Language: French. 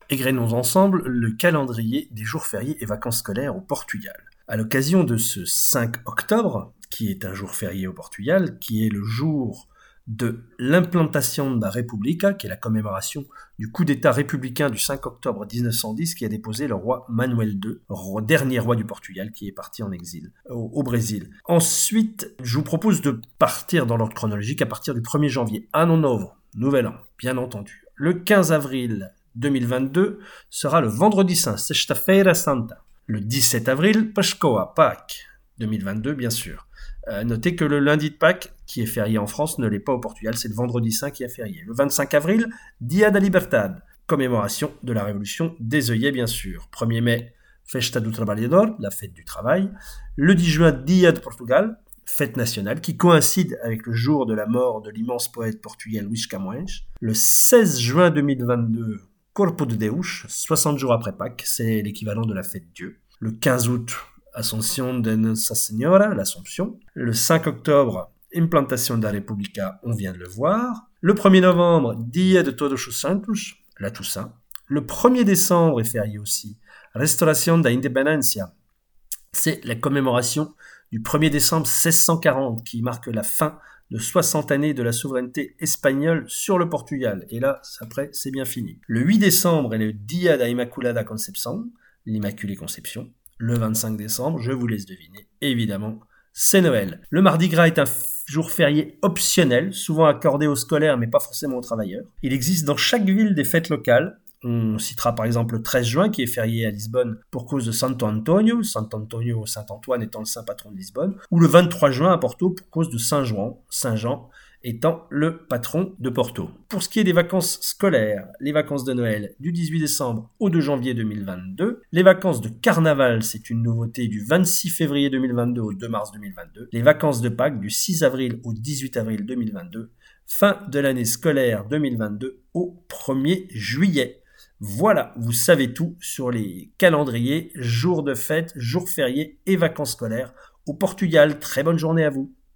Égrenons ensemble le calendrier des jours fériés et vacances scolaires au Portugal. À l'occasion de ce 5 octobre, qui est un jour férié au Portugal, qui est le jour de l'implantation de la República, qui est la commémoration du coup d'État républicain du 5 octobre 1910 qui a déposé le roi Manuel II, dernier roi du Portugal qui est parti en exil au Brésil. Ensuite, je vous propose de partir dans l'ordre chronologique à partir du 1er janvier, Ano Novo, nouvel an, bien entendu. Le 15 avril 2022 sera le vendredi saint, Sexta-feira Santa. Le 17 avril, Pascua, Pâques, 2022 bien sûr. Notez que le lundi de Pâques, qui est férié en France, ne l'est pas au Portugal, c'est le vendredi saint qui est férié. Le 25 avril, Dia da Libertad, commémoration de la révolution des œillets bien sûr. 1er mai, Festa do Trabalhador, la fête du travail. Le 10 juin, Dia de Portugal, fête nationale, qui coïncide avec le jour de la mort de l'immense poète portugais Luís Camões. Le 16 juin 2022, Corpo de Deus, 60 jours après Pâques, c'est l'équivalent de la fête Dieu. Le 15 août, Ascension de Nossa Senhora, l'Assomption. Le 5 octobre, Implantation da República, on vient de le voir. Le 1er novembre, Dia de Todos os Santos, la Toussaint. Le 1er décembre est férié aussi, Restauração da Independência, c'est la commémoration du 1er décembre 1640 qui marque la fin de 60 années de la souveraineté espagnole sur le Portugal. Et là, après, c'est bien fini. Le 8 décembre est le Dia da Immaculada Concepção, l'Immaculée Conception. Le 25 décembre, je vous laisse deviner, évidemment, c'est Noël. Le Mardi Gras est un jour férié optionnel, souvent accordé aux scolaires mais pas forcément aux travailleurs. Il existe dans chaque ville des fêtes locales. On citera par exemple le 13 juin qui est férié à Lisbonne pour cause de Santo Antonio, Saint-Antoine étant le saint patron de Lisbonne, ou le 23 juin à Porto pour cause de Saint-Jean étant le patron de Porto. Pour ce qui est des vacances scolaires, les vacances de Noël du 18 décembre au 2 janvier 2022, les vacances de Carnaval, c'est une nouveauté du 26 février 2022 au 2 mars 2022, les vacances de Pâques du 6 avril au 18 avril 2022, fin de l'année scolaire 2022 au 1er juillet. Voilà, vous savez tout sur les calendriers, jours de fête, jours fériés et vacances scolaires au Portugal. Très bonne journée à vous.